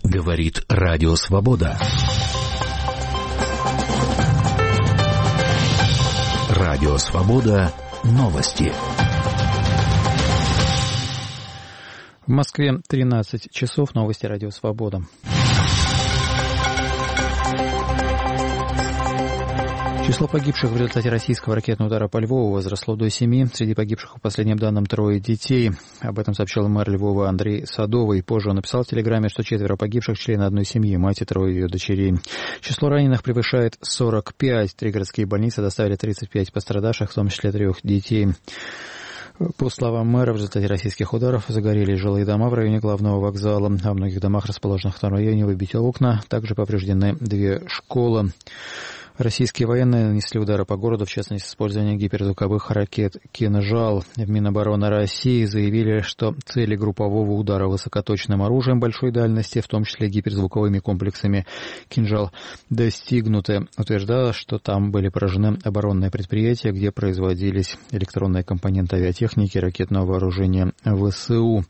Говорит Радио Свобода. Радио Свобода. Новости. В Москве 13 часов. Новости Радио Свобода. Число погибших в результате российского ракетного удара по Львову возросло до 7. Среди погибших, по последним данным, 3 детей. Об этом сообщил мэр Львова Андрей Садовый. Позже он написал в Телеграме, что 4 погибших — члены одной семьи, мать и 3 ее дочерей. Число раненых превышает 45. 3 городские больницы доставили 35 пострадавших, в том числе 3 детей. По словам мэра, в результате российских ударов загорелись жилые дома в районе главного вокзала. А в многих домах, расположенных в том районе, выбиты окна. Также повреждены 2 школы. Российские военные нанесли удары по городу, в частности, с использованием гиперзвуковых ракет «Кинжал». В Минобороны России заявили, что цели группового удара высокоточным оружием большой дальности, в том числе гиперзвуковыми комплексами «Кинжал», достигнуты. Утверждалось, что там были поражены оборонные предприятия, где производились электронные компоненты авиатехники и ракетного вооружения ВСУ.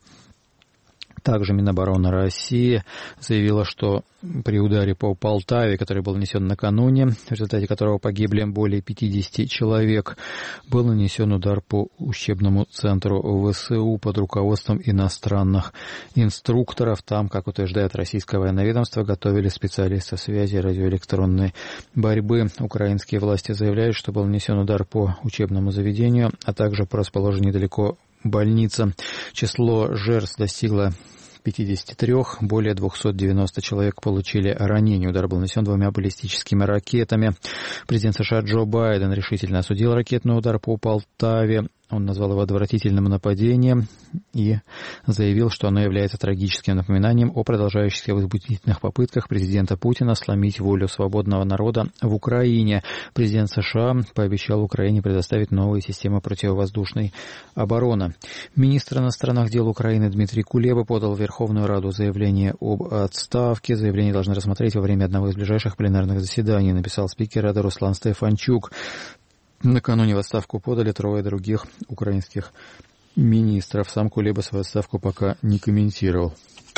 Также Минобороны России заявила, что при ударе по Полтаве, который был нанесен накануне, в результате которого погибли более 50 человек, был нанесен удар по учебному центру ВСУ под руководством иностранных инструкторов. Там, как утверждает российское военное ведомство, готовили специалистов связи и радиоэлектронной борьбы. Украинские власти заявляют, что был нанесен удар по учебному заведению, а также по расположению недалеко больница. Число жертв достигло 53, более 290 человек получили ранения. Удар был нанесен 2 баллистическими ракетами. Президент США Джо Байден решительно осудил ракетный удар по Полтаве. Он назвал его отвратительным нападением и заявил, что оно является трагическим напоминанием о продолжающихся возмутительных попытках президента Путина сломить волю свободного народа в Украине. Президент США пообещал Украине предоставить новые системы противовоздушной обороны. Министр иностранных дел Украины Дмитрий Кулеба подал в Верховную Раду заявление об отставке. Заявление должны рассмотреть во время одного из ближайших пленарных заседаний, написал спикер Рады Руслан Стефанчук. Накануне в отставку подали 3 других украинских министров. Сам Кулеба свою отставку пока не комментировал.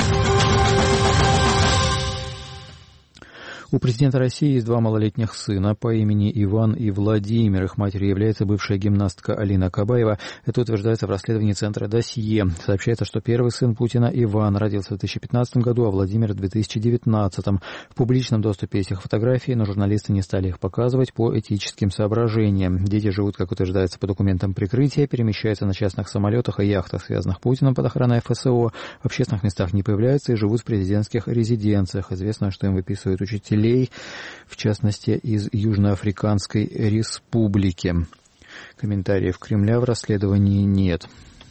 У президента России есть 2 малолетних сына по имени Иван и Владимир. Их матерью является бывшая гимнастка Алина Кабаева. Это утверждается в расследовании Центра «Досье». Сообщается, что первый сын Путина, Иван, родился в 2015 году, а Владимир в 2019. В публичном доступе этих фотографий, но журналисты не стали их показывать по этическим соображениям. Дети живут, как утверждается, по документам прикрытия, перемещаются на частных самолетах и яхтах, связанных Путиным под охраной ФСО, в общественных местах не появляются и живут в президентских резиденциях. Известно, что им выписывают учителей, в частности, из Южноафриканской республики. Комментариев Кремля в расследовании нет.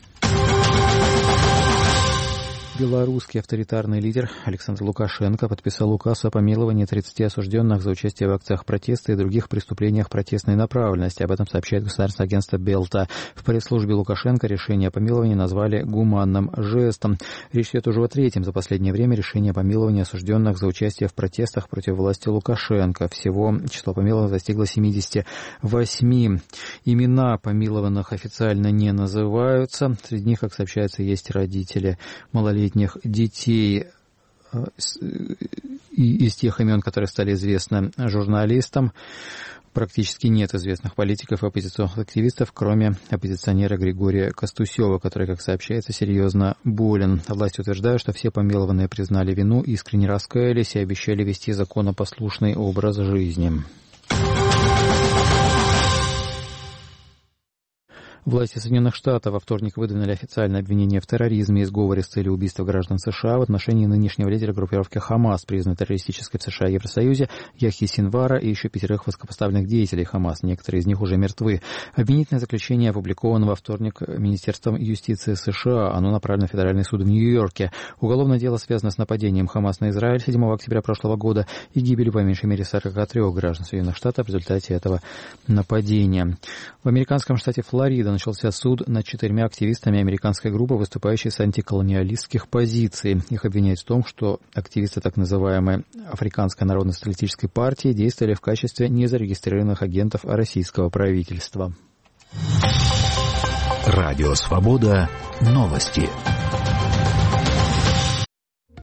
Белорусский авторитарный лидер Александр Лукашенко подписал указ о помиловании 30 осужденных за участие в акциях протеста и других преступлениях протестной направленности. Об этом сообщает государственное агентство Белта. В пресс-службе Лукашенко решение о помиловании назвали гуманным жестом. Речь идет уже о 3-м за последнее время решении о помиловании осужденных за участие в протестах против власти Лукашенко. Всего число помилованных достигло 78. Имена помилованных официально не называются. Среди них, как сообщается, есть родители малолетних детей. И из тех имен, которые стали известны журналистам, практически нет известных политиков и оппозиционных активистов, кроме оппозиционера Григория Костусева, который, как сообщается, серьезно болен. Власти утверждают, что все помилованные признали вину, искренне раскаялись и обещали вести законопослушный образ жизни. Власти Соединенных Штатов во вторник выдвинули официальное обвинение в терроризме и сговоре с целью убийства граждан США в отношении нынешнего лидера группировки «Хамас», признанной террористической в США и Евросоюзе, Яхьи Синвара и еще 5 высокопоставленных деятелей «Хамас». Некоторые из них уже мертвы. Обвинительное заключение опубликовано во вторник Министерством юстиции США. Оно направлено в федеральный суд в Нью-Йорке. Уголовное дело связано с нападением «Хамас» на Израиль 7 октября прошлого года и гибелью по меньшей мере 43 граждан Соединенных Штатов в результате этого нападения. В американском штате Флорида начался суд над 4 активистами американской группы, выступающей с антиколониалистских позиций. Их обвиняют в том, что активисты так называемой Африканской народно-социалистической партии действовали в качестве незарегистрированных агентов российского правительства. Радио Свобода. Новости.